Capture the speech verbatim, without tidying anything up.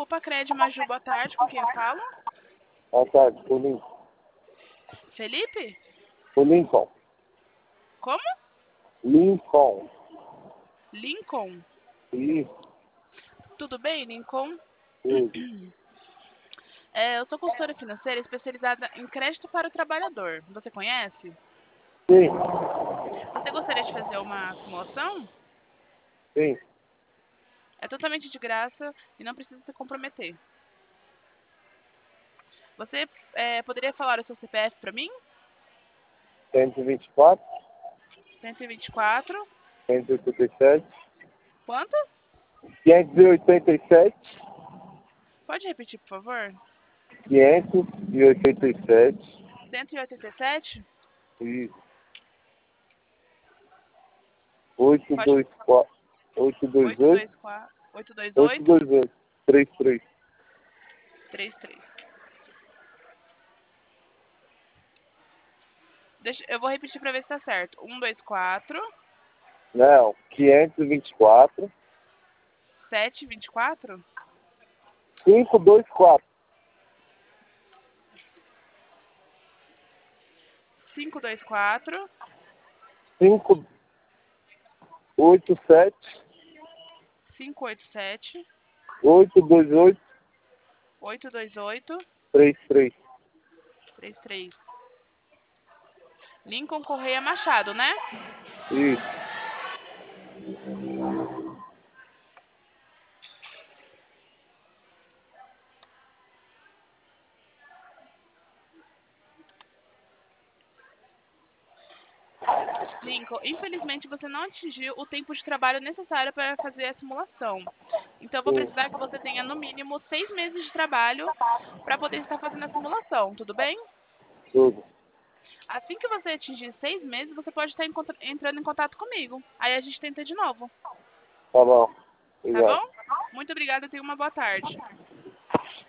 Copa Cred Maju, boa tarde, com quem eu falo? Boa tarde, o Lincoln. Felipe? O Lincoln. Como? Lincoln. Lincoln. Isso. Tudo bem, Lincoln? Tudo. É, eu sou consultora financeira especializada em crédito para o trabalhador. Você conhece? Sim. Você gostaria de fazer uma simulação? Sim. É totalmente de graça e não precisa se comprometer. Você é, poderia falar o seu C P F para mim? cento e vinte e quatro. cento e vinte e quatro. cento e oitenta e sete. Quanto? quinhentos e oitenta e sete. Pode repetir, por favor? quinhentos e oitenta e sete. cento e oitenta e sete? Isso. oito Pode. dois quatro. oito dois oito. oito dois quatro. oito dois oito oito. dois oito. trinta e três. trinta e três. Deixa, eu vou repetir para ver se tá certo. um dois quatro. Não. quinhentos e vinte e quatro. sete vinte e quatro. quinhentos e vinte e quatro. cinco dois quatro. cinco oito sete. cinco oito sete. oito dois oito. oito dois oito. trinta e três. trinta e três. Lincoln Correia Machado, né? Isso. Lincoln, infelizmente você não atingiu o tempo de trabalho necessário para fazer a simulação. Então eu vou Sim. precisar que você tenha no mínimo seis meses de trabalho para poder estar fazendo a simulação, tudo bem? Tudo. Assim que você atingir seis meses, você pode estar encontra- entrando em contato comigo. Aí a gente tenta de novo, Tá bom. tá Obrigado. bom? Muito obrigada e tenha uma boa tarde.